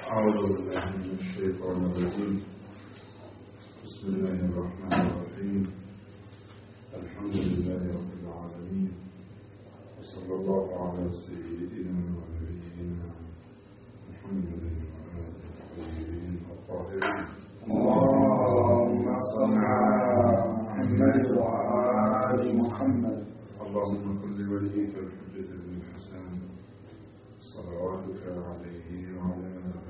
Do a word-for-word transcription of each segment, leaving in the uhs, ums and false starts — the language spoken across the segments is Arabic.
أعوذ بالله من الشيطان الرجيم. بسم الله الرحمن الرحيم. الحمد لله رب العالمين، وصلى الله على سيدنا ونبينا محمد وعلى آله الطيبين الطاهرين. اللهم صل على محمد وعلى آل محمد. اللهم كن لوليك الحجة بن الحسن صلواتك عليه وعلى آله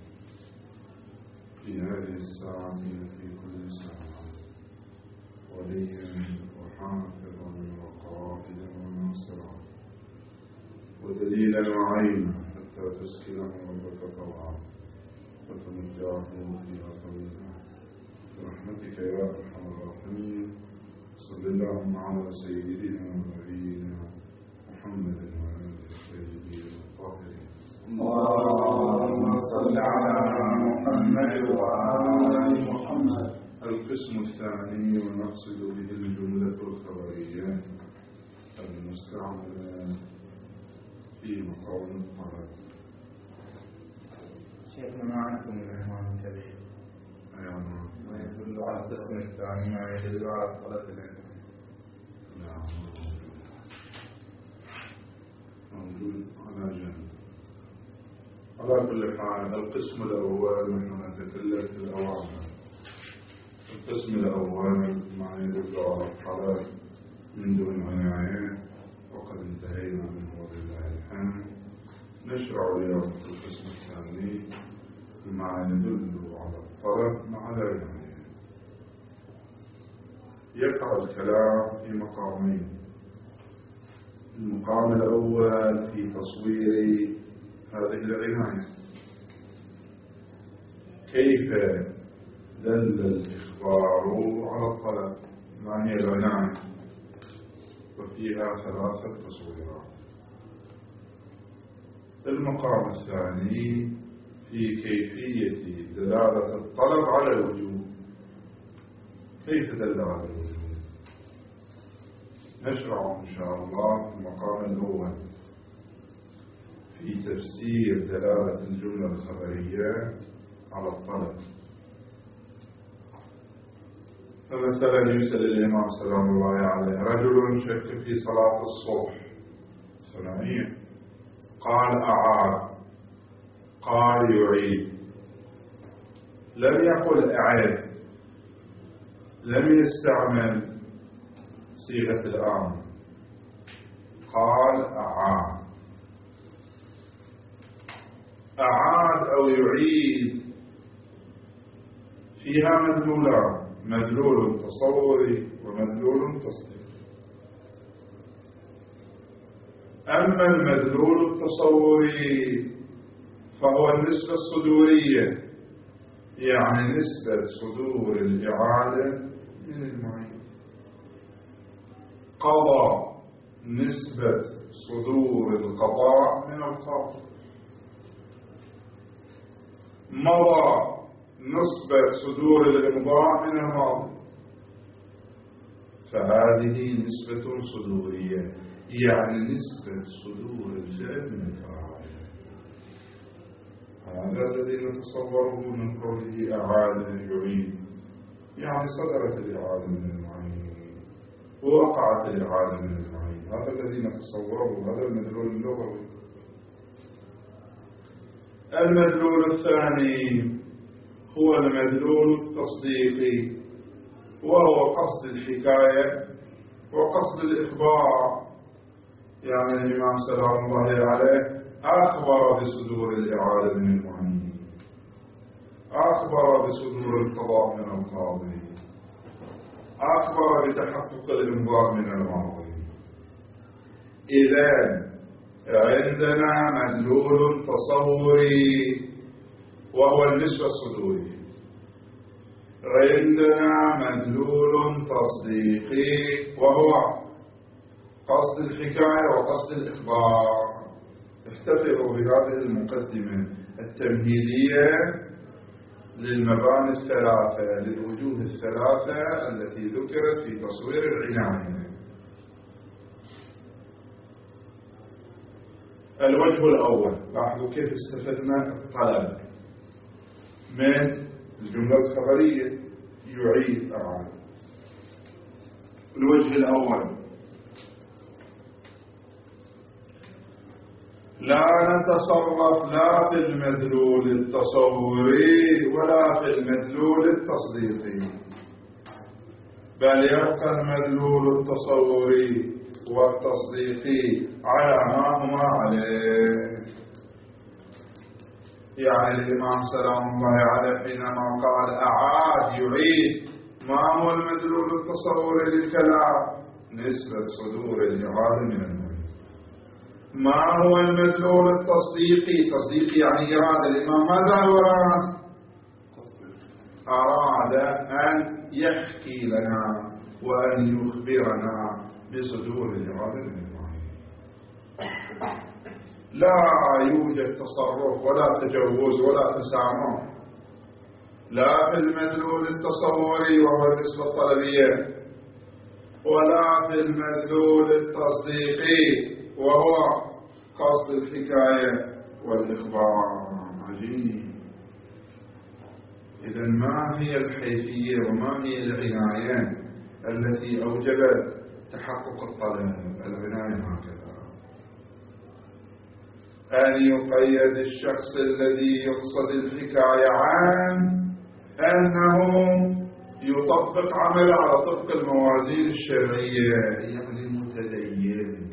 في هذه الساعة وفي كل ساعة وليا وحافظا وقائدا وناصرا ودليلا وعينا حتى تسكنه ربك طوعا وتمتعه فيها طويلا برحمتك يا أرحم الراحمين. صل اللهم على سيدنا ونبينا محمد وعلى آله الطيبين الطاهرين. اللهم صل على محمد وعلى آل محمد. القسم الثاني ونقصد به الجملة الخبرية المستعملة في مقام الطلب. شيخنا ما عندكم الإمام الكبير أيضا ما يدل على القسم الثاني ما يدل على الطلب العلمي. نعم موجود على جنب. على كل حال القسم الأول نحن نتكلم في الأوامر. القسم الأول ما يدل على الطلب من دون عناية وقد انتهينا منه ولله الحمد. نشرع اليوم في القسم الثاني ما يدل على الطلب مع العناية. يقع الكلام في مقامين. المقام الأول في تصوير هذه العناية، كيف دل الإخبار على الطلب، ما هي العناية، وفيها ثلاثة تصويرات. المقام الثاني في كيفية دلالة الطلب على الوجوب، كيف دل على الوجوب. نشرع إن شاء الله في المقام الأول في تفسير دلالة الجملة الخبرية على الطلب. فمثلا يسأل الإمام سلام الله عليه رجل شك في صلاة الصبح ثنائية، قال أعاد، قال يعيد، لم يقل أعد، لم يستعمل صيغة الأمر، قال أعاد. أعاد أو يعيد فيها مدلولان، مدلول تصوري ومدلول تصديقي. أما المدلول التصوري فهو النسبة الصدورية، يعني نسبة صدور الإعادة من المعين. قضى نسبة صدور القضاء من القاضي. مضى نسبة صدور الإمضاء من الماضي. فهذه نسبة صدورية، يعني نسبة صدور الفعل من الفاعل. هذا الذي نتصوره من قوله أعاد يعيد، يعني صدرت الإعادة من المعين ووقعت الإعادة من المعين. هذا الذي نتصوره، هذا المدلول اللغوي. المدلول الثاني هو المدلول التصديقي، وهو قصد الحكاية وقصد الإخبار. يعني الإمام سلام الله عليه أخبر بصدور الإعادة من المعين، أخبر بصدور القضاء من القاضي، أخبر بتحقق الإمضاء من الماضي. إذن عندنا مدلول تصوري وهو النسبة الصدورية، عندنا مدلول تصديقي وهو قصد الحكاية وقصد الإخبار. احتفظوا بهذه المقدمة التمهيدية للمباني الثلاثة، للوجوه الثلاثة التي ذكرت في تصوير العناية. الوجه الأول، لاحظوا كيف استفدنا الطلب من الجملة الخبرية يعيد أعاد. الوجه الأول لا نتصرف لا في المدلول التصوري ولا في المدلول التصديقي، بل يبقى المدلول التصوري والتصديقي على ما هما عليه. يعني الإمام سلام الله عليه حينما قال أعاد يعيد، ما هو المدلول التصوري للكلام؟ نسبة صدور الإعادة من المريد. ما هو المدلول التصديقي؟ تصديقي يعني إرادة. الإمام ماذا أراد؟ أراد أن يحكي لنا وأن يخبرنا بصدور الإرادة من المريد. لا يوجد تصرف ولا تجوز ولا تسامح لا في المدلول التصوري وهو النسبة الطلبية، ولا في المدلول التصديقي وهو قصد الحكاية والإخبار. عجيب. إذن ما هي الحيثية وما هي العناية التي أوجبت تحقق الطلب؟ العناية هكذا: أن يقيد الشخص الذي يقصد الحكاية عن أنه يطبق عمل على طبق الموازين الشرعية، يعني متدين.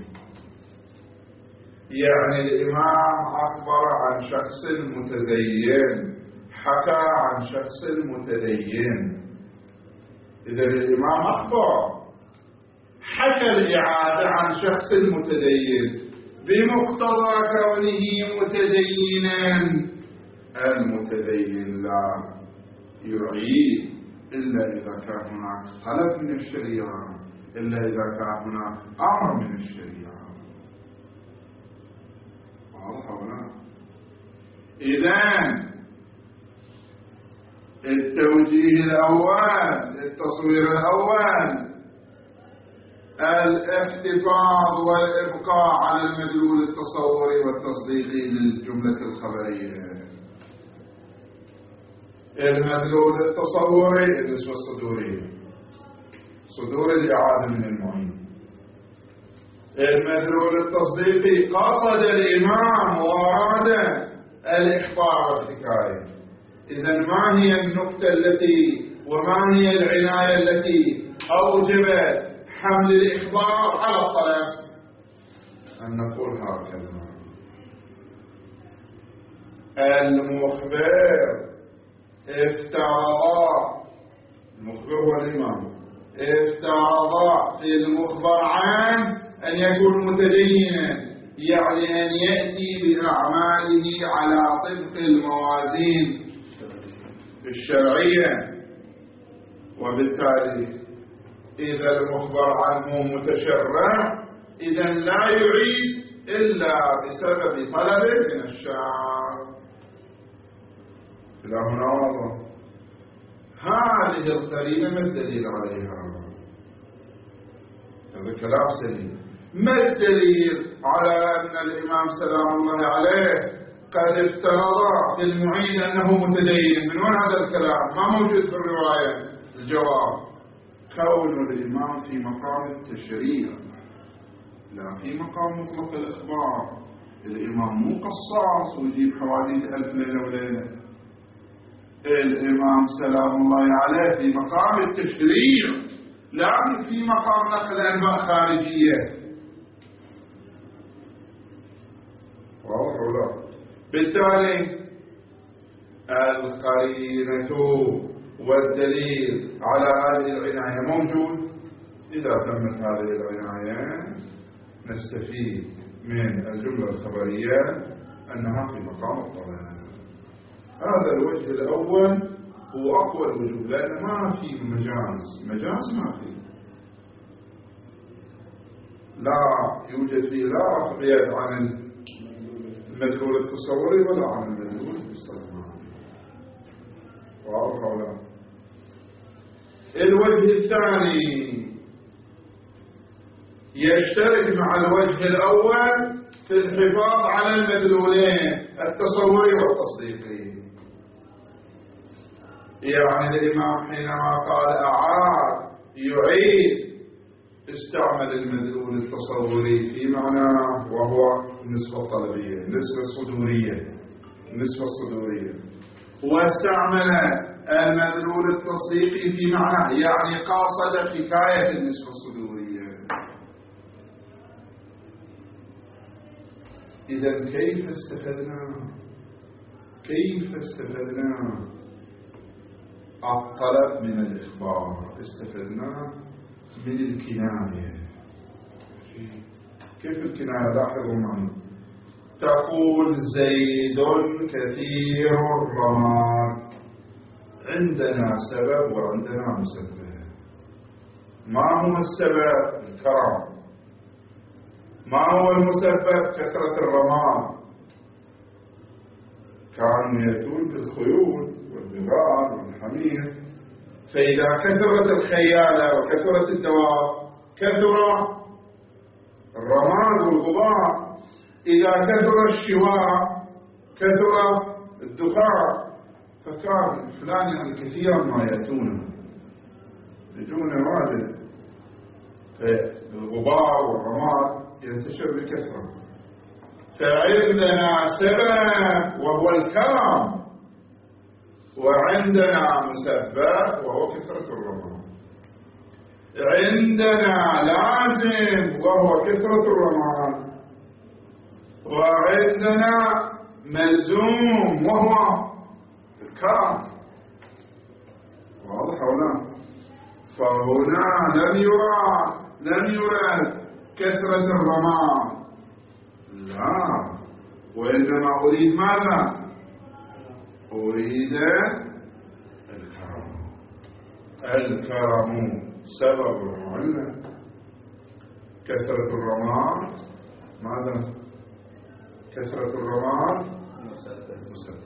يعني الإمام أخبر عن شخص متدين، حكى عن شخص متدين. إذا الإمام أخبر، حكى الإعادة عن شخص متدين بمقتضى كونه متدينا. المتدين لا يعيد إلا إذا كان هناك طلب من الشريعة، إلا إذا كان هناك أمر من الشريعة. واضح ولا؟ إذن التوجيه الأول، التصوير الأول، الاحتفاظ والإبقاء على المدلول التصوري والتصديقي للجملة الخبرية. المدلول التصوري النسبة الصدورية، صدور الإعادة من المعين. المدلول التصديقي قصد الإمام وأراد الإخبار والحكاية. إذن ما هي النقطة التي وما هي العناية التي أوجبت حمل الإخبار على الطلب؟ أن نقول هكذا: المخبر افترض، المخبر هو الإمام، افترض في المخبر عن أن يكون متدينا، يعني أن يأتي بأعماله على طبق الموازين الشرعية. وبالتالي إذا المخبر عنه متشرع، إذن لا يعيد إلا بسبب طلب من الشعب. إلى هنا واضح. هذه القرينة ما الدليل عليها؟ هذا كلام سليم. ما الدليل على أن الإمام سلام الله عليه قد افترض في المعين أنه متدين؟ من وين هذا الكلام؟ ما موجود في الرواية. الجواب: كون الإمام في مقام التشريع لا في مقام مطلق الإخبار. الإمام مو قصاص ويجيب حواديت ألف ليلة وليلة. الإمام سلام الله عليه في مقام التشريع، لكن في مقام نقل أنباء خارجية. واضح ولا؟ بالتالي القرينة والدليل على هذه العناية موجود. إذا تمت هذه العناية نستفيد من الجملة الخبرية أنها في مقام الطلب. هذا الوجه الأول هو أقوى الوجوه، لأن ما في مجاز. مجاز ما في، لا يوجد فيه لا رفع يد عن المدلول التصوري ولا عن المدلول الاستثنائي. واضح ولا؟ الوجه الثاني يشترك مع الوجه الأول في الحفاظ على المدلولين التصوري والتصديقي. يعني الإمام حينما قال أعاد يعيد استعمل المدلول التصوري في معناه وهو النسبة الطلبية، النسبة الصدورية، النسبة الصدورية، واستعمل المدلول التصديقي في معناه، يعني قاصد حكاية النسبة الصدورية. إذا كيف استفدنا؟ كيف استفدنا الطلب من الإخبار؟ استفدنا من الكناية. كيف الكناية؟ لاحظوا معي، تقول زيد كثير الرماد، عندنا سبب وعندنا مسبب. ما هو السبب؟ الكرم. ما هو المسبب؟ كثرة الرماد. كانوا يأتون بالخيول والبغال والحمير، فإذا كثرت الخيالة وكثرت الدواب كثر الرماد والغبار، إذا كثر الشواء كثر الدخان، فكان فلان يعني كثيرا ما يأتون بدون وادد، فالغبار والرماد ينتشر بكثرة. فعندنا سبب وهو الكرم، وعندنا مسبب وهو كثرة الرماد. عندنا لازم وهو كثرة الرماد، وعندنا ملزوم وهو الكرم. واضح هنا؟ فهنا لم يرى لم يرد كثرة الرماد، لا، وإنما أريد ماذا؟ أريد الكرم. الكرم سبب وعلة. كثرة الرماد ماذا؟ كثرة الرماد مسبب.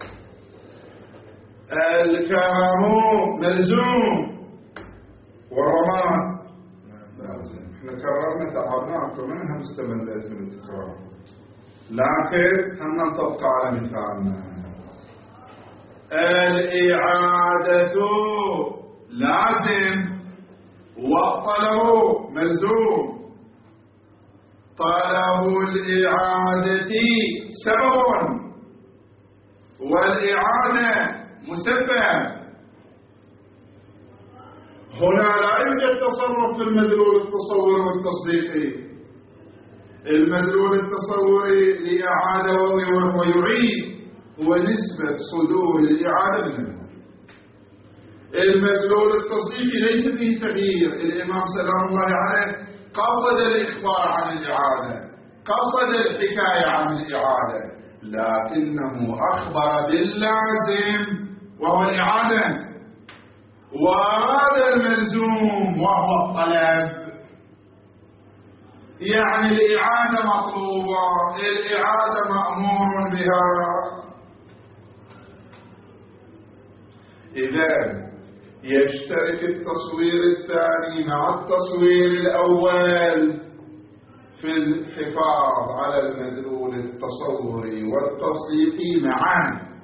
الكرم ملزوم والرماد لازم. احنا كررنا تعبناكم، منها مستمدات من التكرار، لكن خلنا نطبق على مثالنا. الإعادة لازم والطلب ملزوم. طلب الإعادة سبب والإعادة مسبب. هنا لا يوجد تصرف في المدلول التصوري والتصديقي. المدلول التصوري لإعادة ويعيد هو نسبة صدور الإعادة من المدلول. المدلول التصديقي ليس فيه تغيير. الإمام سلام الله عليه قصد الإخبار عن الإعادة، قصد الحكاية عن الإعادة، لكنه أخبر باللازم وهو الإعادة، وأراد الملزوم وهو الطلب. يعني الإعادة مطلوبة، الإعادة مأمور بها. إذن يشترك التصوير الثاني مع التصوير الأول في الحفاظ على المدلول التصوري والتصديقي معا.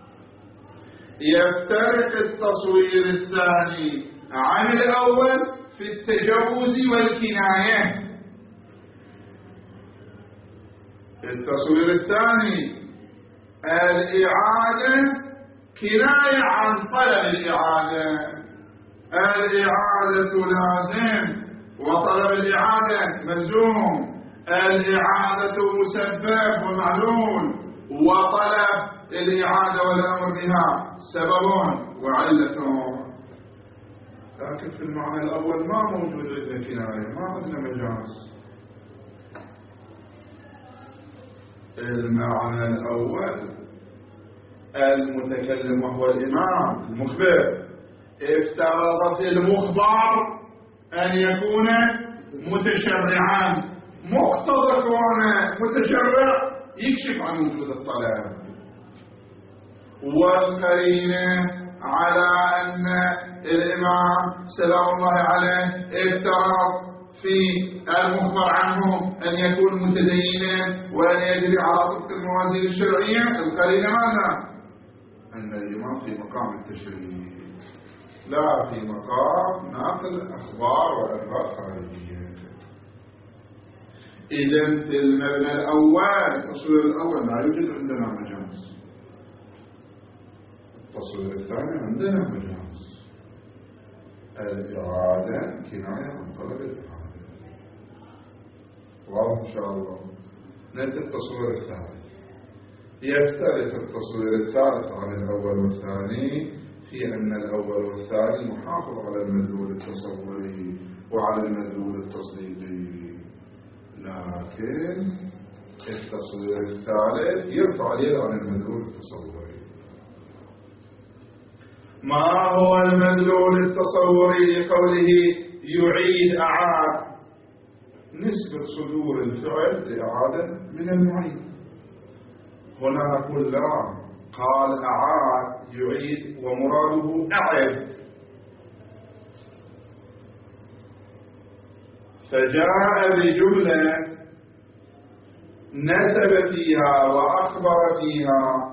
يفترق التصوير الثاني عن الأول في التجوز والكناية. التصوير الثاني الإعادة كناية عن طلب الإعادة. الإعادة لازم وطلب الإعادة ملزوم. الإعادة مسبب ومعلول، وطلب الإعادة والأمر بها سبب وعلة. لكن في المعنى الأول ما موجود عندنا كناية، ما عندنا مجاز. المعنى الأول المتكلم وهو الإمام المخبر افترض في المخبر أن يكون متشرعا. مقتضى كونه متشرع يكشف عن وجود الطلب، والقرينة على أن الإمام سلام الله عليه افترض في المخبر عنه أن يكون متدينا وأن يجري على طبق الموازين الشرعية. القرينة ماذا؟ أن أن الإمام في مقام التشريع لا في مقام ناقل أخبار وأنباء خارجية. إذن في المبنى الأول التصوير الأول لا يوجد عندنا مجاز، التصوير الثاني عندنا مجاز، الإرادة كناية عن طلب الإرادة. واضح إن شاء الله. نأتي التصوير الثالث. يختلف التصوير الثالث عن الأول والثاني في أن الأول والثاني محافظ على المدلول التصوري وعلى المدلول التصديقي، لكن التصوير الثالث يرفع اليد عن المدلول التصوري. ما هو المدلول التصوري لقوله يعيد أعاد؟ نسبة صدور الفعل لإعادة من المعين. هنا نقول لا، قال أعاد يعيد ومراده أعد، فجاء بجملة نسب فيها وأخبر فيها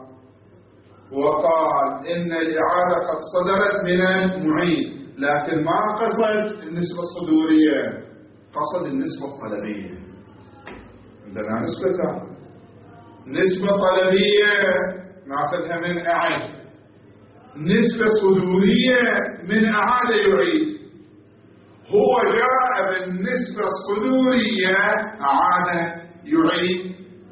وقال إن الإعادة قد صدرت من المعيد، لكن ما قصد النسبة الصدورية، قصد النسبة الطلبية. عندنا نسبة نسبة طلبية ناخذها من أعد، نسبة صدورية من أعاد يعيد. هو جاء بالنسبة الصدورية أعاد يعيد،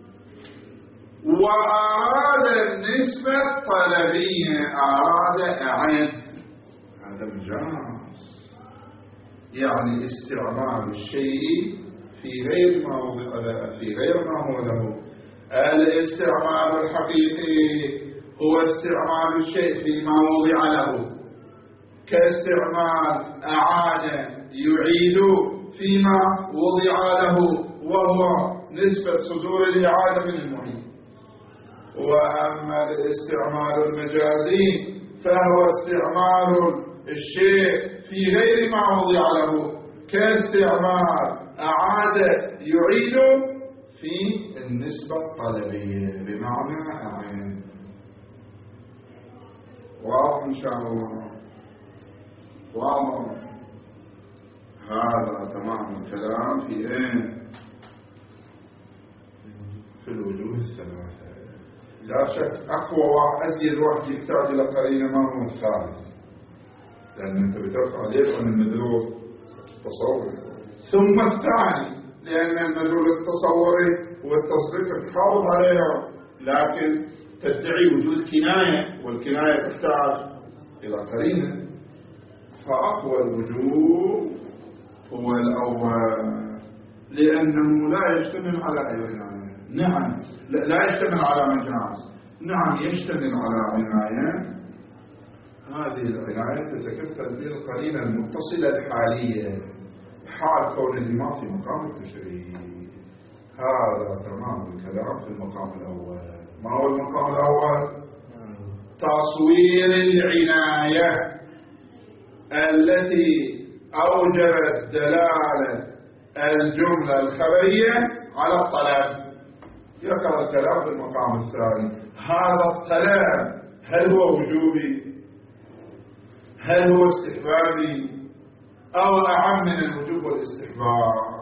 وأراد النسبة الطلبية أراد أعد. هذا مجاز، يعني استعمال الشيء في غير ما وضع له، في غير ما هو له. الاستعمال الحقيقي هو استعمال الشيء فيما وضع له، كاستعمال أعاد يعيد فيما وضع له وهو نسبة صدور الإعادة من المعين. وأما الاستعمال المجازي فهو استعمال الشيء في غير ما وضع له، كاستعمال أعاد يعيد في النسبة الطلبية بمعنى أعين. واضح إن شاء الله. واضح. هذا تمام الكلام في ايه؟ في الوجوه الثلاثة. لا شك أقوى وأزيد واحد يحتاج إلى قرينة ما هو الثالث، لأن أنت بترفع اليد عن المدلول التصوري. ثم الثاني، لأن المدلول التصوري والتصديق تحافظ عليها، لكن تدعي وجود كناية، والكناية تحتاج إلى قرينة. فأقوى الوجوه هو الأول، لأنه لا يشتمل على أي عناية. نعم، لا يشتمل على مجاز، نعم يشتمل على عناية. هذه العناية تتكفل بالقرينة المتصلة الحالية، حال كون الإمام في مقام التشريع. هذا تمام الكلام في المقام الأول. ما هو المقام الأول؟ تصوير العناية التي أوجبت دلالة الجملة الخبرية على الطلب. يقع الكلام في المقام الثاني. هذا الطلب هل هو وجوبي؟ هل هو استحبابي؟ أو أعم من الوجوب والاستحباب؟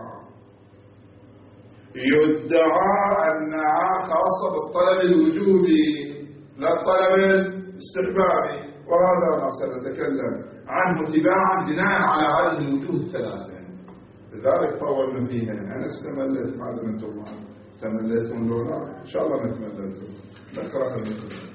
يدعى أنها خاصة بالطلب الوجوبي لا الطلب الاستحبابي، وهذا ما سنتكلم عنه تباعا بناء على هذه الوجوه الثلاثة. لذلك طولنا فيها. أنا استملت، ما أدري أنتم ما استملتون لولا، إن شاء الله ما تملتون. نقرأ المثل.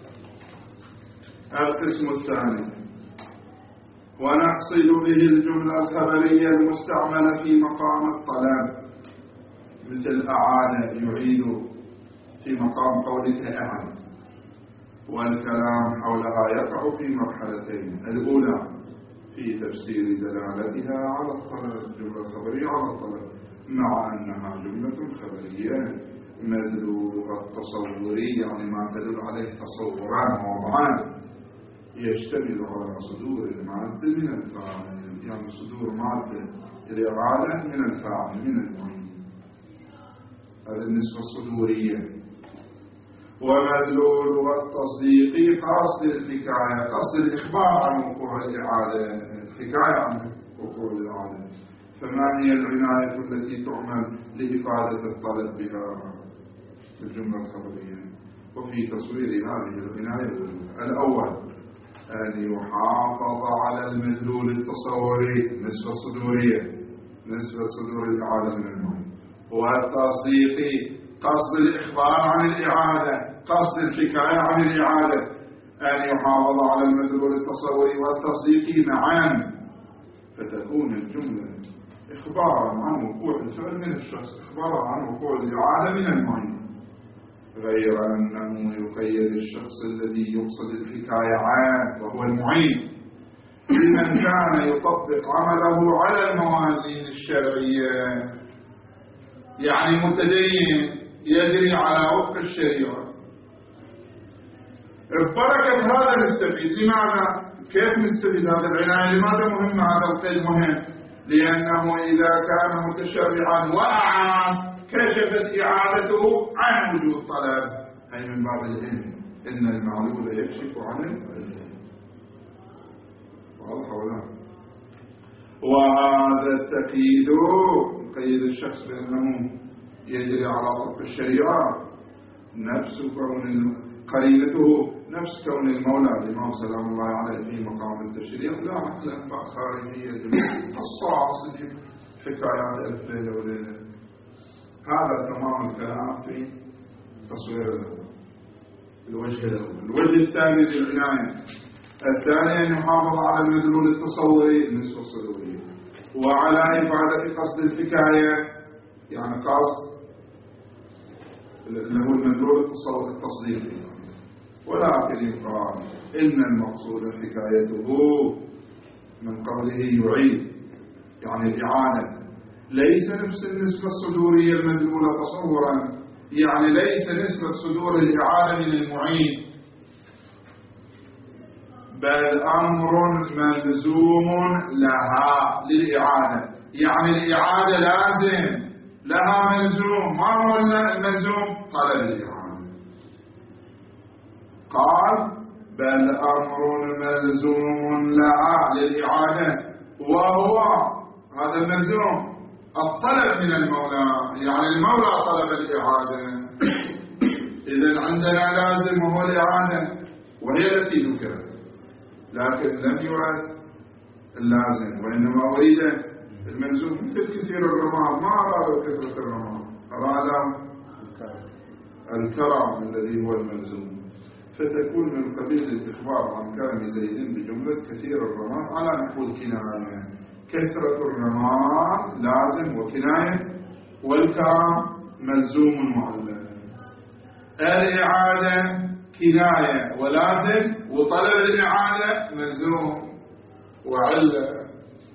القسم الثاني: ونقصد به الجملة الخبرية المستعملة في مقام الطلب، مثل أعاد يعيد في مقام قولك أعد. والكلام حولها يقع في مرحلتين: الأولى في تفسير دلالتها على الطلب، الجملة الخبرية على الطلب، مع أنها جملة خبرية مدلولها التصوري، يعني ما تدل عليه تصوران ووضعان، يشتمل على صدور المادة من الفاعل، يعني صدور مادة الإعادة من الفاعل من المعين. هذه النسبة الصدورية. ومدلول التصديق قصد الحكاية، قصد الإخبار عن وقوع الإعادة، الحكاية عن وقوع الإعادة. فما هي العناية التي تعمل لإفادة الطلب بها الجملة الخبرية؟ وفي تصوير هذه العناية الأول أن يحافظ على المدلول التصوري نسبة صدورية، نسبة صدور الإعادة من المعنى، والتصديقي قصد الإخبار عن الإعادة، قصد الحكاية عن الإعادة. أن يحافظ على المدلول التصوري والتصديقي معا، فتكون الجملة إخبارا عن وقوع الفعل من الشخص، إخبارا عن وقوع الإعادة من المعنى، غير أنه يقيد الشخص الذي يقصد الحكاية عنه وهو المعين لمن كان يطبق عمله على الموازين الشرعية، يعني متدين يجري على وفق الشريعة. ببركة هذا نستفيد. لماذا؟ كيف نستفيد هذا العناية؟ لماذا مهم هذا القيد؟ مهم لأنه إذا كان متشرعا وأعاد كشفت إعادته عن وجود طلب، أي من باب العلم إن المعلول يكشف عن العلم. واضح ولا؟ وهذا التقييد قيد الشخص بأنه يجري على طبق الشريعة نفس كون قرينته نفس كون المولى الإمام سلام الله عليه في مقام التشريع لا عقل أنباء خارجية قصاص حكايات ألف ليلة وليلة. هذا تمام الكلام في تصوير الوجه الأول. الوجه الثاني للعناية الثاني أن يحافظ على المدلول التصوري النسبة الصدورية، وعلى إفادة قصد الحكاية، يعني قصد له المدلول التصديقي. ولكن يقال إن المقصود حكايته من قوله يعيد يعني الإعادة ليس نفس النسبة الصدورية المدلولة تصورا، يعني ليس نسبة صدور الإعادة من المعين، بل أمر ملزوم لها للإعادة، يعني الإعادة لازم لها ملزوم. ما هو الملزوم؟ طلب الإعادة. قال بل أمر ملزوم لها للإعادة، وهو هذا الملزوم الطلب من المولى، يعني المولى طلب الإعادة. إذن عندنا لازم وهو الإعادة، وهي التي ذكرت، لكن لم يرد اللازم وإنما أريد الملزوم. مثل كثير الرماد ما أرادوا كثرة الرماد، أراد الكرم الذي هو الملزوم، فتكون من قبيل الإخبار عن كرم زيد بجملة كثير الرماد على نحو الكناية. كثرة الرماد لازم وكناية، والكرم ملزوم معلل. الإعادة كناية ولازم، وطلب الإعادة ملزوم وعلة.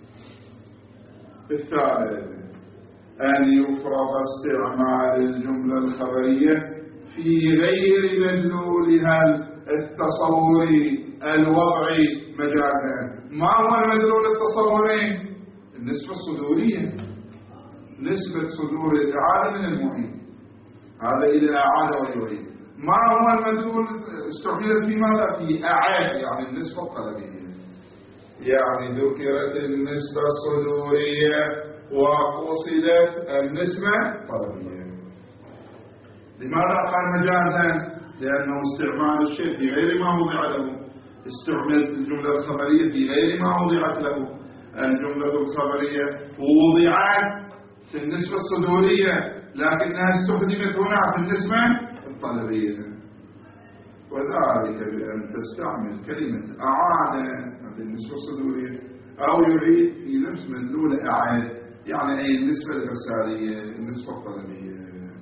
الثالث أن يفرض استعمال الجملة الخبرية في غير مدلولها التصوري الوضعي مجازا. ما هو المدلول التصوري؟ النسبة الصدورية، نسبة صدور الإعادة من المعين، هذا إذا أعاد ويعيد. ما هو المدلول؟ استعملت في ماذا؟ في أعاد، يعني النسبة الطلبية، يعني ذكرت النسبة الصدورية وقصدت النسبة الطلبية. لماذا قال مجازا؟ لأنه استعمال الشيء في غير ما وضع له. استعملت الجملة الخبرية في غير ما وضعت له. الجملة الخبرية وضعت في النسبة الصدورية، لكنها استخدمت هنا في النسبة الطلبية، وذلك بأن تستعمل كلمة أعاد في النسبة الصدورية أو يعيد في نفس مدلول أعاد، يعني أي النسبة الإرسالية النسبة الطلبية.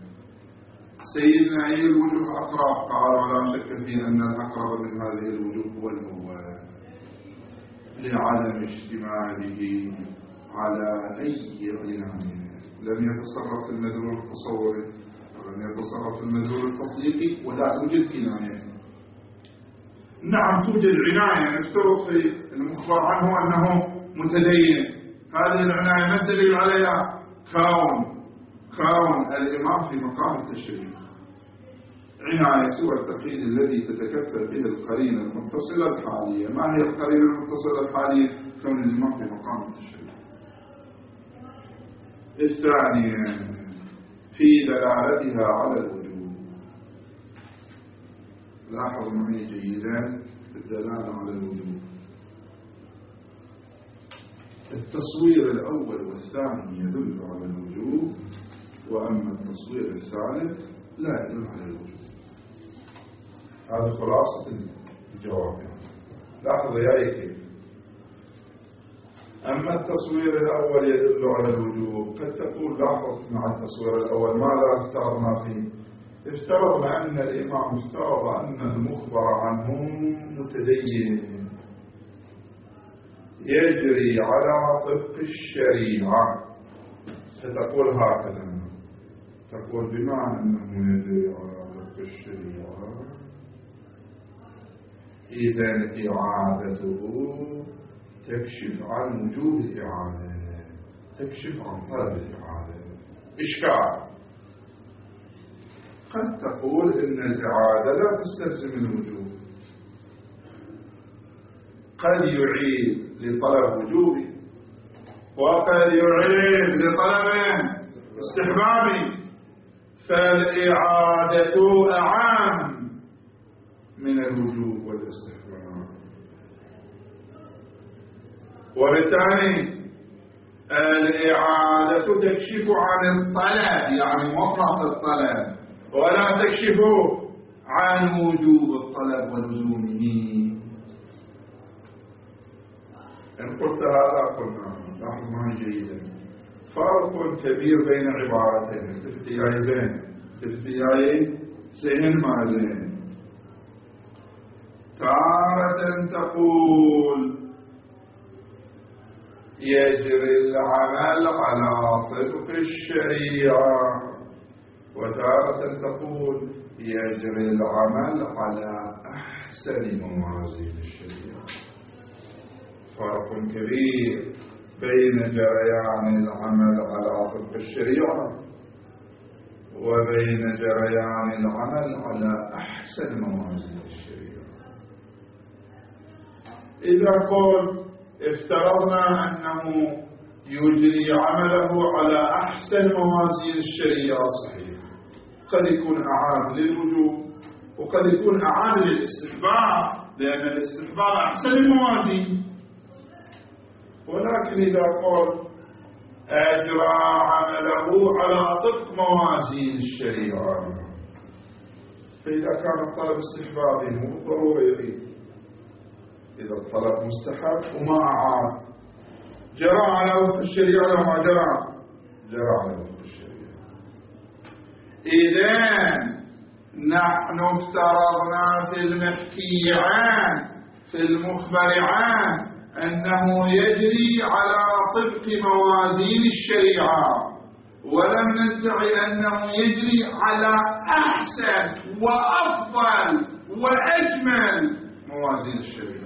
سيدنا أي الوجوه أقرب؟ قال ولا شك في أن الأقرب من هذه الوجوه هو الأول، لعدم اشتماله على أي عناية. لم يتصرف في المدلول التصوري ولم يتصرف في المدلول التصديقي، ولا توجد كناية. نعم توجد عناية، نفترض في المخبر عنه أنه متدين، هذه العناية ما الدليل عليها؟ كون كون الإمام في مقام التشريع، عناية والتقييد الذي تتكفل به القرينة المتصلة الحالية. ما هي القرينة المتصلة الحالية؟ كون الإمام في مقام التشريع. الثانية في دلالتها على الوجوب. لاحظوا معي جيدا الدلالة على الوجوب. التصوير الأول والثاني يدل على الوجوب، وأما التصوير الثالث لا يدل على الوجوب. هذا خلاصة الجواب. لاحظ يا كيف. أما التصوير الأول يدل على الوجوب، قد تقول لاحظ مع التصوير الأول ماذا افترضنا فيه؟ افترضنا أن الإمام افترض أن المخبر عنه متدين يجري على طبق الشريعة. ستقول هكذا، تقول بما أنه يجري على طبق الشريعة إذن إعادته تكشف عن وجوب الإعادة، تكشف عن طلب الإعادة. إشكال. قد تقول إن الإعادة لا تستلزم الوجوب، قد يعيد لطلب وجوبي وقد يعيد لطلب استحبابي، فالإعادة أعم من الوجوب والاستحباب. وبالتالي الإعادة تكشف عن الطلب، يعني مطلق الطلب، ولا تكشف عن وجوب الطلب ولزومه. إن قلت هذا قلنا لاحظ معي جيدا فرق كبير بين عبارتين. التفت إلي زين، التفت إلي زين ما زين. تارة تقول يجري العمل على طبق الشريعة، وتارة تقول يجري العمل على أحسن موازين الشريعة. فرق كبير بين جريان العمل على طبق الشريعة وبين جريان العمل على أحسن موازين الشريعة. إذا قلت افترضنا أنه يجري عمله على أحسن موازين الشريعة، صحيح، قد يكون أعاد للوجوب وقد يكون أعاد للاستحباب، لأن الاستحباب أحسن الموازين. ولكن إذا قلت أجرى عمله على طبق موازين الشريعة، فإذا كان الطلب استحبابي مو ضروري، إذا الطلب مستحب وما أعاد جرى على وفق الشريعة وما جرى جرى على وفق الشريعة. إذن نحن افترضنا في المحكي عنه في المخبر عنه أنه يجري على طبق موازين الشريعة، ولم ندعي أنه يجري على أحسن وأفضل وأجمل موازين الشريعة.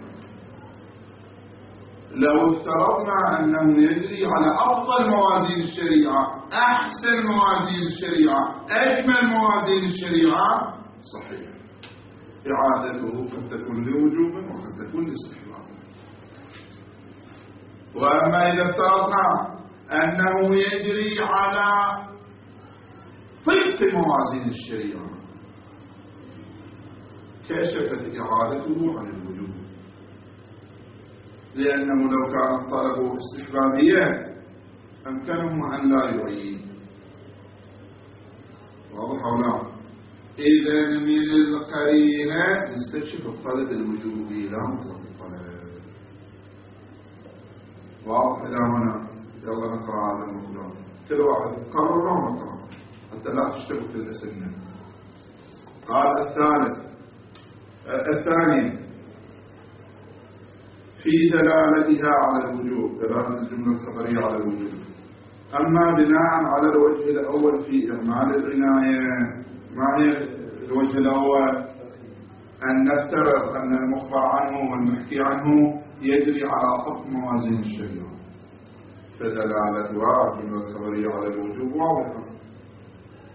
لو افترضنا أنه يجري على أفضل موازين الشريعة، أحسن موازين الشريعة، أجمل موازين الشريعة، صحيح، إعادته قد تكون لوجوب وقد تكون لاستحباب. وأما إذا افترضنا أنه يجري على طبق موازين الشريعة، كشفت إعادته عن الوجوب، لأنه لو كان الطلب استحبابيا أمكنه أن لا يعيد. واضح أو لا؟ إذا من القرينة نستكشف الطلب الوجوبي لا مطلق الطلب. واضح إلى هنا؟ يلا نقرأ هذا المقدار، كل واحد يقرر ونقرأ حتى لا تشتبك في الأسئلة. قال الثالث الثاني في دلالتها على الوجوب، دلالة الجملة الخبرية على الوجوب. أما بناء على الوجه الأول في إعمال العناية، ما هي الوجه الأول؟ أن نفترض أن المخبر عنه والمحكي عنه يجري على طبق موازين الشريعة، فدلالتها الجملة الخبرية على الوجوب واضحة.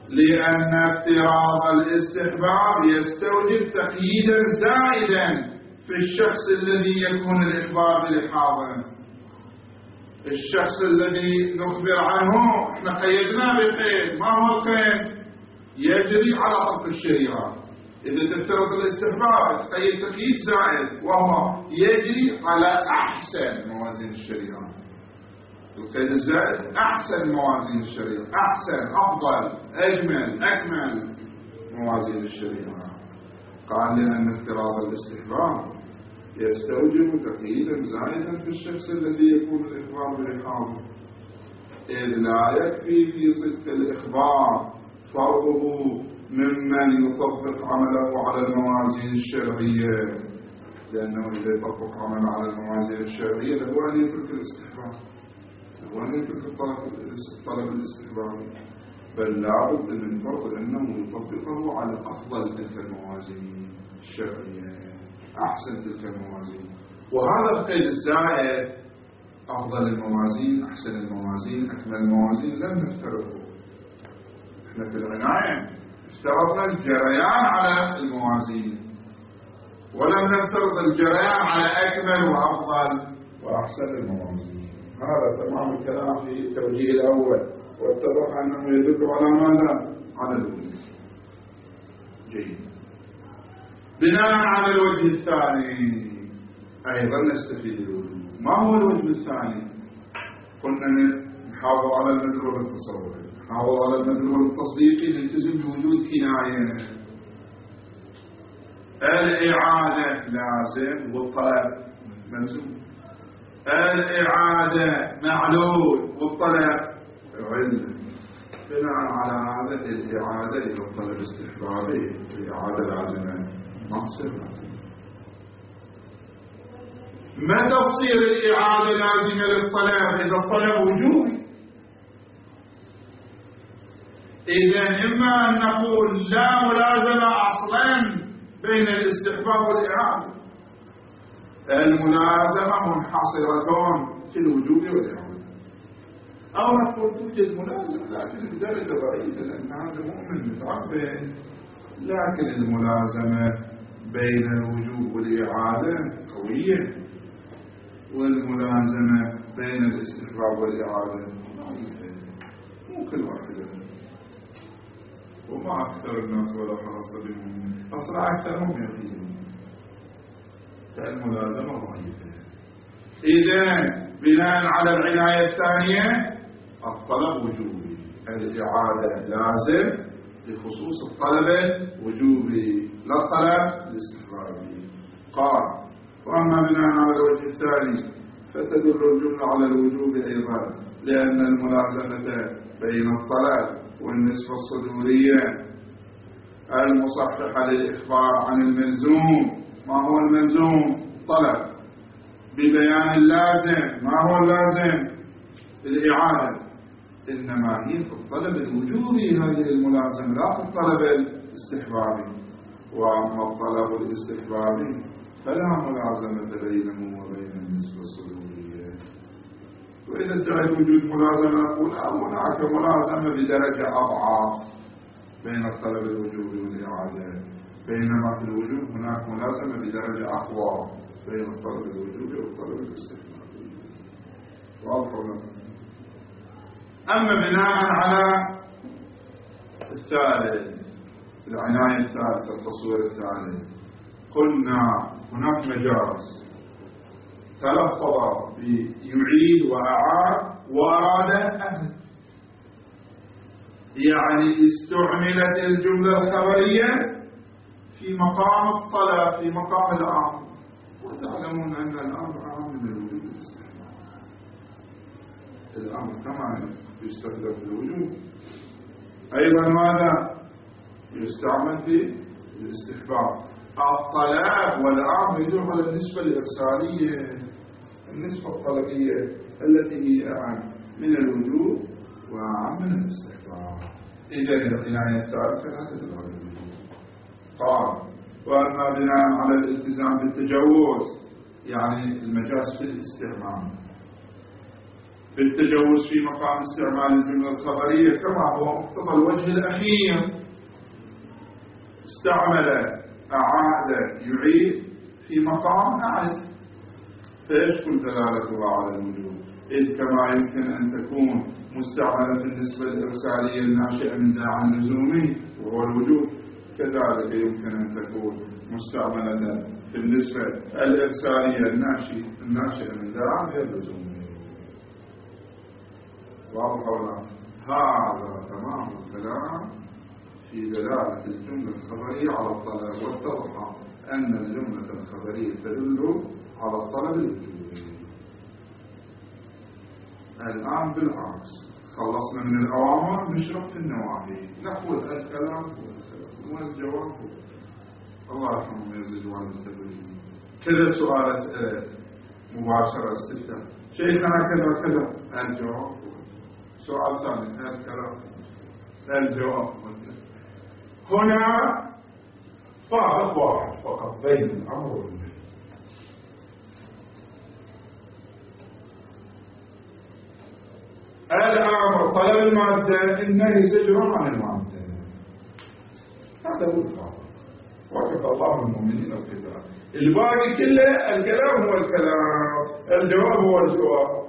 لأن افتراض الاستحباب يستوجب تقييدا زائدا في الشخص الذي يكون الإخبار بالإحاضة. الشخص الذي نخبر عنه احنا قيدناه بقيد، ما هو القيد؟ يجري على طرف الشريعة. إذا تفترض الاستحباب تقيد تقييد زائد وهو يجري على أحسن موازين الشريعة. القيد الزائد أحسن موازين الشريعة، أحسن أفضل أجمل أكمل موازين الشريعة. قال لأن افتراض الاستحباب يستوجب تقييدا زائدا في الشخص الذي يكون الإخبار بالإحاضة، إذ لا يكفي في صدق الإخبار فرضه ممن يطبق عمله على الموازين الشرعية، لأنه إذا يطبق عمله على الموازين الشرعية له أن يترك الاستحباب، له أن يترك الطلب الاستحبابي، بل لا بد من فرض أنه يطبقه على أفضل تلك الموازين الشرعية، أحسن تلك الموازين. وهذا القيد الزائد أفضل الموازين أحسن الموازين أكمل الموازين لم نفترضه. احنا في العناية افترضنا الجريان على الموازين ولم نفترض الجريان على أكمل وأفضل وأحسن الموازين. هذا تمام الكلام في التوجيه الأول، واتضح أنه يدل على ماذا؟ على الوجود. جيد. بناء على الوجه الثاني أيضا نستفيد الوجود. ما هو الوجه الثاني؟ قلنا نحافظ على المدلول التصوري، نحافظ على المدلول التصديقي، نلتزم بوجود كناية. الإعادة لازم والطلب ملزوم، الإعادة معلول والطلب علم. بناء على هذا الإعادة إلى الطلب استحبابي، الإعادة لازمة ما تصير لازمة. متى تصير الإعادة لازمة للطلب؟ إذا الطلب وجوبي. إذا إما أن نقول لا ملازمة أصلا بين الاستحباب والإعادة، الملازمة منحصرة في الوجوب والإعادة، أو نقول توجد ملازمة لكن بدرجة ضعيفة لأن هذا مؤمن متعبد، لكن الملازمة بين الوجوب والإعادة قوية، والملازمة بين الاستحباب والإعادة ضعيفة، مو كل واحدة. وما أكثر الناس ولا خلاص بهم أصلا أكثرهم يقينون، فالملازمة ضعيفة. إذا بناء على العناية الثانية الطلب وجوبي، الإعادة لازم بخصوص الطلب الوجوبي لا الطلب الاستحبابي. قال وأما بناء على الوجه الثاني فتدل الجملة على الوجوب أيضا، لأن الملازمة بين الطلب والنسبة الصدورية المصححة للإخبار عن الملزوم. ما هو الملزوم؟ طلب ببيان اللازم. ما هو اللازم؟ الإعادة. إنما هي في الطلب الوجوبي هذه الملازمة، لا في الطلب الاستحبابي. وأما الطلب الاستحبابي فلا ملازمة بينه وبين النسبة الصدورية. وإذا ادعيت وجود ملازمة نقول هناك ملازمة بدرجة أضعاف بين الطلب الوجوبي والإعادة، بينما في الوجوب هناك ملازمة بدرجة أقوى بين الطلب الوجوبي والطلب الاستحبابي. واضح ولا؟ أما بناء على الثالث، العناية الثالثة، التصوير الثالث، قلنا هناك مجاز تلفظ بيعيد وأعاد وأراد أهل، يعني استعملت الجملة الخبرية في مقام الطلب، في مقام الأمر. وتعلمون أن الأمر أعم من الوجود الاستحباب. الأمر كما يستخدم في الوجود أيضا ماذا يستعمل في الاستحباب. الطلب والأمر يدل على النسبة الإرسالية، النسبة الطلبية التي هي أعم من الوجود وأعم من الاستحباب. إذا العناية الثالثة لا تدل على الوجود. قال وأما بناء على الالتزام بالتجوز، يعني المجاز في الاستعمال، بالتجوز في مقام استعمال الجملة الخبرية كما هو مقتضى الوجه الأخير. استعمل أعاد يعيد في مقام أعد، فيشكل دلالتها على الوجوب، إذ كما يمكن أن تكون مستعملة بالنسبة للإرسالية الناشئة من داع اللزومي وهو الوجوب، كذلك يمكن أن تكون مستعملة بالنسبة الإرسالية الناشئة من داع غير لزومي. واضح ولا؟ هذا تمام الكلام في دلالة الجملة الخبرية على الطلب، واتضح أن الجملة الخبرية تدل على الطلب الوجوبي. الآن بالعكس، خلصنا من الأوامر نشرح في النواهي، نحو الكلام والجواب. الله يرحمه يزيد والد التبريزي كذا سؤال أسئلة مباشرة استفتاء، شيخنا كذا كذا، الجواب. سؤال ثاني الكلام، الجواب. هنا فارق واحد فقط بين الأمر والنهي. الأمر طلب المادة، النهي زجر عن المادة. هذا هو الفارق. وكفى الله المؤمنين القتال. الباقي كله الكلام هو الكلام، الجواب هو الجواب.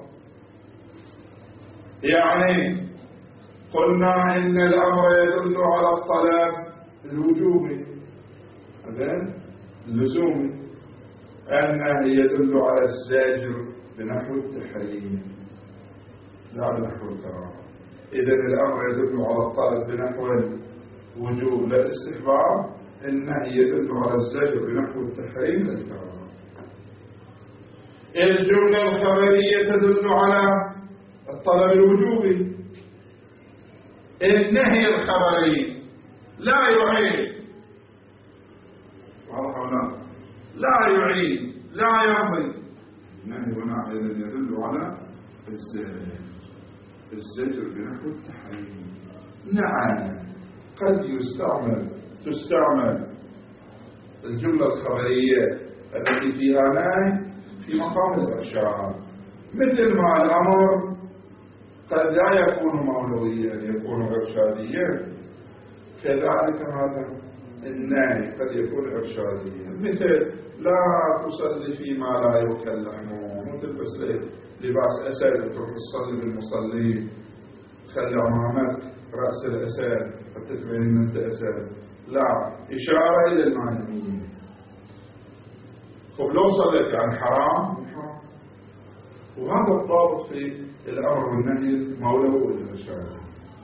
يعني قلنا إن الأمر يدل على الطلب الوجوبي، هذا اللزومي. النهي يدل على الزاجر بنحو التحريم لا بنحو الكراهة. إذا الأمر يدل على الطلب بنحو الوجوب لا الاستحباب، النهي يدل على الزاجر بنحو التحريم لا الكراهة. الجملة الخبرية تدل على الطلب الوجوبي، النهي الخبري لا يعيد، واضح ولا لا يعيد لا يمضي. النهي هنا إذن يدل على الزجر، الزجر بنحو التحريم. نعم قد يستعمل تستعمل الجملة الخبرية التي فيها نهي في مقام الإرشاد، مثل ما الأمر قد لا يكون مولويا يكون إرشاديا، كذلك هذا النهي قد يكون إرشاديا، مثل لا تصلي فيما لا يكلمون، وتلبس لباس أسد وتروح تصلي بالمصلين، خلي أمامك رأس الأسد حتى تبين أن أنت أسد، لا، إشارة إلى المعنوية. خب لو صليت عن حرام حرام. وهذا الضابط في الأمر والنهي المولوي والإرشادي.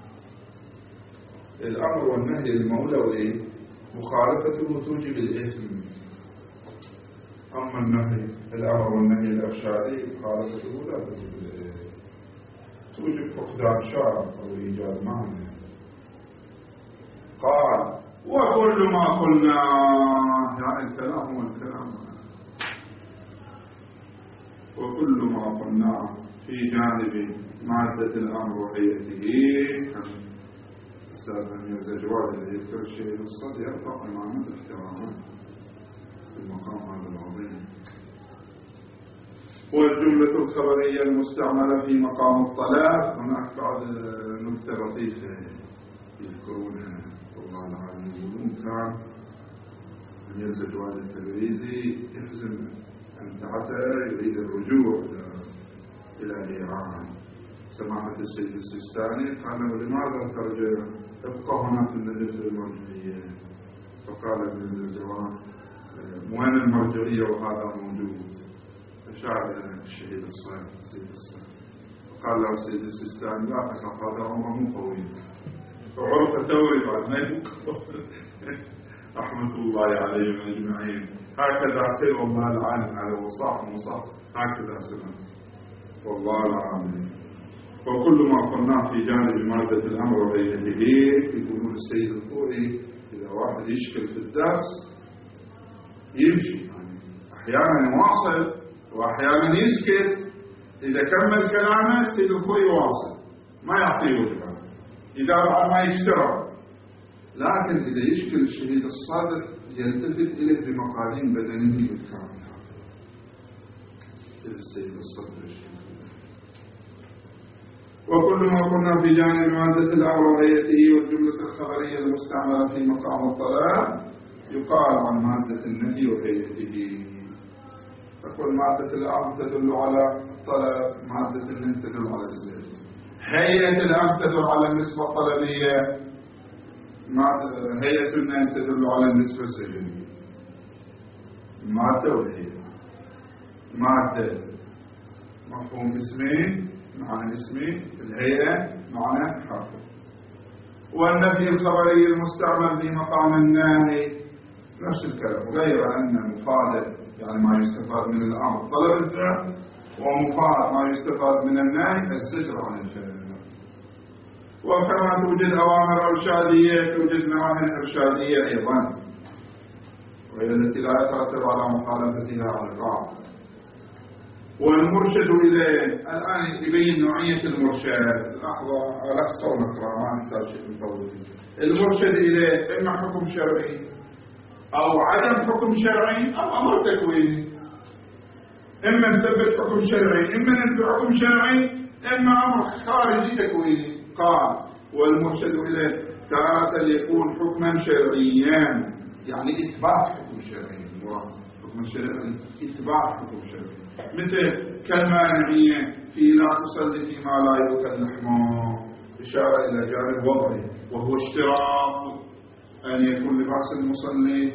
الأمر والنهي المولوي مخالفته توجب الإثم، أما النهي الأمر والنهي الإرشادي مخالفته لا توجب الإثم، توجب فقدان شرط أو إيجاد معنى. قال وكل ما قلنا، يعني الكلام هو الكلام، وكل ما قلنا في جانب مادة الأمر وهيئته. أستاذ أمير زجواد الذي يذكر الشهيد الصد يرفع إمامة احتراما في المقام هذا العظيم. والجملة الخبرية المستعملة في مقام الطلب، هناك بعض نكتة لطيفة يذكرونها والله العالمين، يقولون كان أمير زجواد التبريزي يحزن أمتعته يريد الرجوع إلى إيران. سماحة السيد السيستاني قال له لماذا ترجع؟ ابقى هنا في المدينة المرجعية. فقال ابن الجواد وين المرجعية وهذا موجود؟ فشعر الشهيد الصائب السيد الصائب، فقال له السيد السيستاني لا تخاف هذا عمره مو طويل، وعرف توي بعد ما يبقى. رحمة الله عليهم أجمعين. هكذا قيل والله العالم على وصاح وصاح، هكذا سمع والله العالم. وكل ما قلنا في جانب مادة الأمر وهيئته، يقولون السيد الخوئي إذا واحد يشكل في الدرس يمشي، يعني أحيانا يواصل وأحيانا يسكت. إذا كمل كلامه السيد الخوئي يواصل ما يعطيه وجبه، إذا بعد ما يكسره. لكن إذا يشكل الشهيد الصادق يلتفت إليه بمقاديم بدنه بالكامل. إذا السيد الصادق يشكل وكل ما قلنا في جانب مادة الأمر وهيئته والجملة الخبرية المستعملة في مقام الطلب يقال عن مادة النهي وهيئته. تقول مادة الأمر تدل على الطلب، مادة النهي تدل على الزجر. هيئة الأمر تدل على النسبة الطلبية، هيئة النهي تدل على النسبة الزجرية. مادة وهيئة. مادة مفهوم اسمين معنى اسمي، الهيئة معنى حرف. والنفي الخبري المستعمل في مقام النهي نفس الكلام، غير أن مفاد يعني ما يستفاد من الأمر طلب الفعل، ومفاد ما يستفاد من النهي الزجر عن الفعل. وكما توجد أوامر إرشادية توجد نواهي إرشادية أيضا، وهي التي لا يترتب على مخالفتها على القاعدة. والمرشد إليه الآن يبين نوعية المرشد. لحظة ألخص ونقرأ ما نحتاج شيء نطول فيه. المرشد إليه إما حكم شرعي أو عدم حكم شرعي أو أمر تكويني، إما نثبت حكم شرعي إما ننفي حكم شرعي إما أمر خارجي تكويني. قال والمرشد إليه تارة يكون حكما شرعيا يعني إثبات حكم شرعي، حكم شرعي إثبات حكم شرعي، مثل كالمانعية في لا تصلي فيما لا يؤكل لحمه، إشارة إلى جانب وضعي وهو اشتراط أن يكون لباس المصلي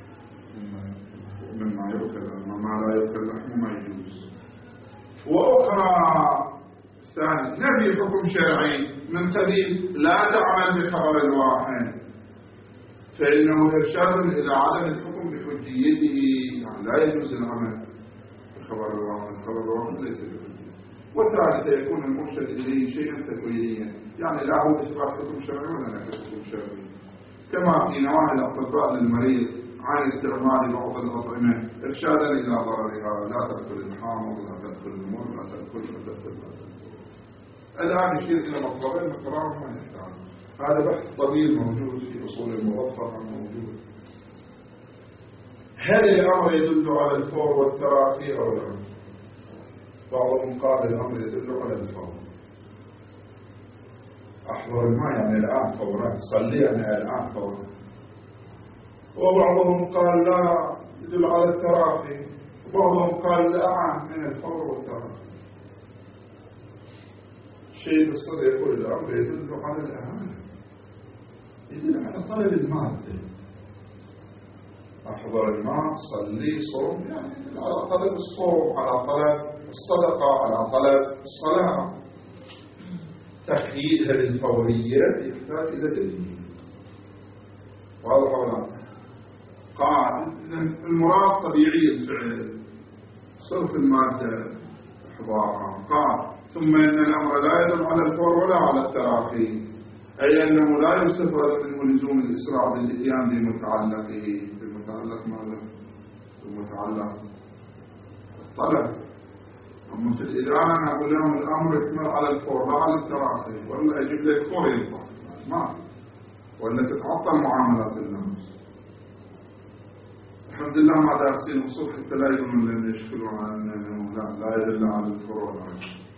مما يؤكل مما لا يؤكل لحمه ما يجوز. وأخرى ثاني نفي حكم شرعي من قبيل لا تعمل بخبر الواحد، فإنه إرشاد إلى عدم الحكم بحجيته، يعني لا يجوز العمل بخبر الواحد، خبر الواحد ليس بحجية. والثالث يكون المرشد إليه شيئا تكوينيا، يعني لا هو إثبات حكم شرعي ولا نفي حكم شرعي، كما في نواهي الأطباء للمريض عن استعمال بعض الأطعمة إرشادا إلى ضررها، لا تأكل الحامض لا تأكل المر لا تأكل لا تأكل لا تأكل. الآن يشير إلى مطلبين نقرأهم ما نحتاج. هذا بحث طويل موجود في أصول المظفر موجود. هل الأمر يدل على الفور والتراخي أو لا؟ بعضهم قال الأمر يدل على الفور. أحضر الماء يعني الآن فورا، صلي أنا الآن فورا. وبعضهم قال لا يدل على التراخي، وبعضهم قال لا من الفور والتراخي. شيء الصدر يقول الأمر يدل على الأهانة، يدل على طلب المادة. أحضر الماء صلي صوم يعني يدل على طلب الصوم، على طلب الصدقة، على طلب الصلاة. تقييدها بالفورية يحتاج إلى دليل واضح ولا؟ قال المراد طبيعي الفعل صرف المادة إحضارها. قال ثم إن الأمر لا يدل على الفور ولا على التراخي، أي أنه لا يستفاد منه لزوم الإسراع بالإتيان بمتعلقه. بمتعلق ماذا؟ بمتعلق الطلب. أما في الإدانة أقول لهم الأمر يحمل على الفور لا على التراخي، ولا أجيب لك فور ينطق ما، ولا تتعطل معاملات الناس. الحمد لله ما دارسين أصول حتى لا يقولون لن يشكلوا عن أنه لا, لا يدل على الفور ولا على.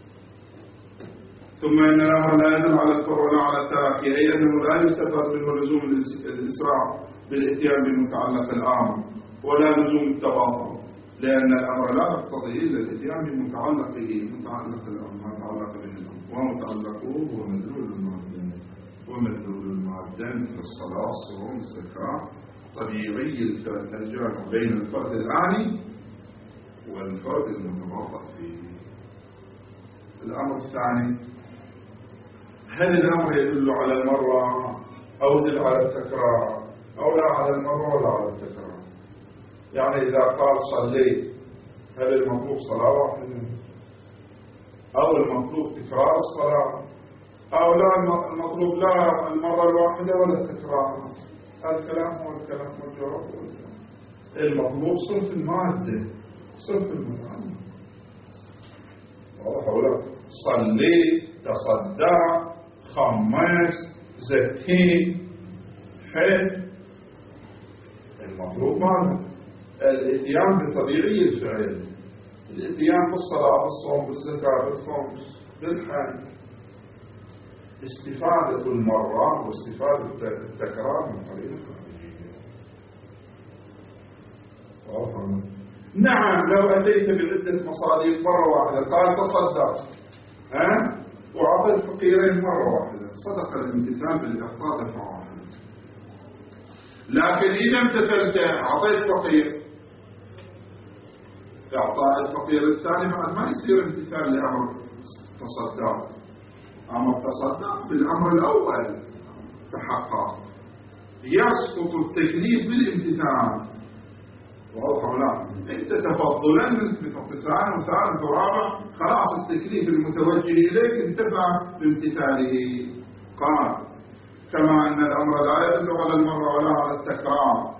ثم إن الأمر لا يدل على الفور ولا على التراخي، أي أنه لا يستفاد منه لزوم الإسراع بالإتيان بمتعلق الأمر ولا لزوم التباطؤ، لأن الأمر لا يقتضي إلا الإتيان بمتعلقه، متعلق الأمر ما تعلق به الأمر، ومتعلقه هو مدلول المادة، ومدلول المادة مثل الصلاة الصوم الزكاة طبيعي الجمع بين الفرد الآني والفرد المتباطأ فيه. الأمر الثاني هل الأمر يدل على المرة أو يدل على التكرار أو لا على المرة ولا على التكرار؟ يعني إذا قال صلي هل المطلوب صلاة واحدة أو المطلوب تكرار الصلاة أو لا المطلوب لا المرة الواحدة ولا التكرار؟ الكلام هو الكلام والجواب والكلام. المطلوب صرف المادة صرف المتعلق واضح ولا؟ صلي تصدق خمس زكي حج. المطلوب ماذا؟ الاتيان بطبيعي الفعل، الاتيان بالصلاة بالصوم بالزكاة بالخمس بالحج. استفادة المرة واستفادة التكرار من طريق الخارجية. واضح؟ نعم لو أتيت بعدة مصادق مرة واحدة قال تصدق ها وأعطيت فقيرين مرة واحدة صدق الامتثال بالإعطاء دفعة واحدة. لكن إذا امتثلت أعطيت فقير إعطاء الفقير الثاني بعد ما يصير امتثال لأمر تصدق. أمر تصدق بالأمر الأول تحقق يسقط التكليف بالامتثال. واضح ولا؟ انت تفضلا منك بتعطي ثاني وثالث ورابع خلاص التكليف المتوجه اليك انتفع بامتثاله. قال كما ان الامر لا يدل على المره ولا على التكرار،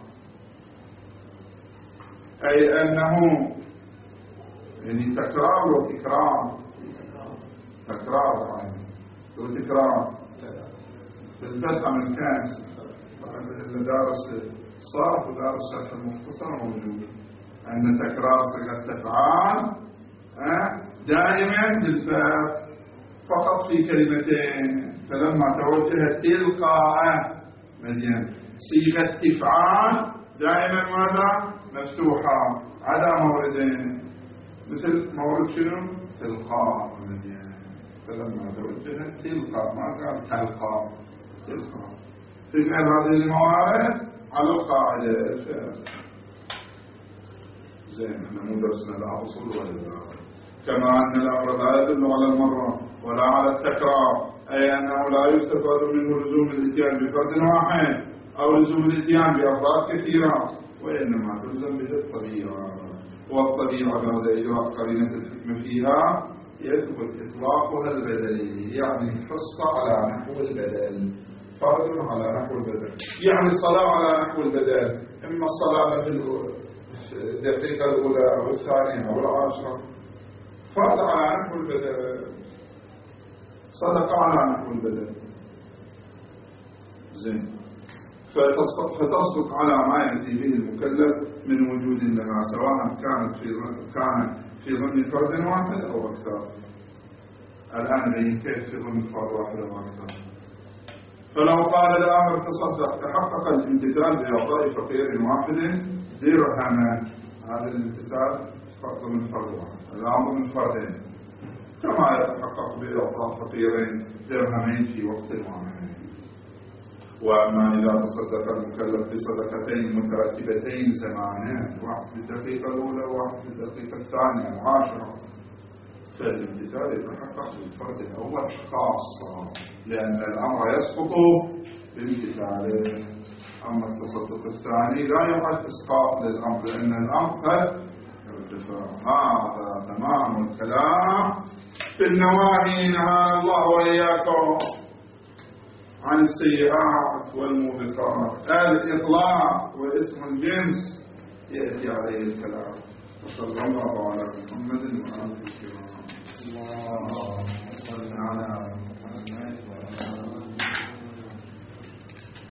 اي انه يعني تكرار وتكرار تكرار يعني وتكرار في الفتحه من كان المدارس صار ودار الشرح المختصر موجود أن تكرار صيغة الأفعال دائما بالفعل فقط في كلمتين. فلما توجه تلقاء مزيان صيغة تفعال دائما ماذا مفتوحة على موردين مثل مورد شنو تلقاء مزيان. فلما توجه تلقاء ما قال تلقاء تلقاء في هذه الموارد على القاعدة. زين احنا مو درسنا لا اصول ولا لا. كما ان الامر لا يدل على المره ولا على التكرار، اي انه لا يستفاد منه لزوم الاتيان بفرد واحد او لزوم الاتيان بافراد كثيره، وانما تلزم به الطبيعه. والطبيعه بعد اجراء قرينه الحكمه فيها يثبت اطلاقها البدلي، يعني حصه على نحو البدل، فرض على نحو البدل، يعني الصلاة على نحو البدل، إما الصلاة في الدقيقة الأولى أو الثانية أو العاشرة، فرض على نحو البدل، صدق على نحو البدل. زين فتصدق على ما يأتي به المكلف من وجود لها سواء كانت في كان في ضمن فرد واحد أو أكثر. الآن بين كيف في ضمن فرد واحد أو أكثر. فلو قال الآمر تصدق تحقق الامتثال بإعطاء فقير واحد درهما، هذا الامتثال فرض من فرد واحد، الأمر من فردين، كما يتحقق بإعطاء فقيرين درهمين في وقت واحد. وأما إذا تصدق المكلف بصدقتين مترتبتين زمانا، واحد في الدقيقة الأولى وواحد في الدقيقة الثانية العاشرة، فالامتثال يتحقق بالفرد الأول خاصة، لأن الأمر يسقط بامتثاله. أما التصدق الثاني لا يوجد إسقاط للأمر، لأن الأمر قد يرتفع. هذا تمام الكلام في النواهي. نهانا الله وإياكم عن السيئات والموبقات. الإطلاق واسم الجنس يأتي عليه الكلام. وصلى الله على محمد وعلى آله وسلم.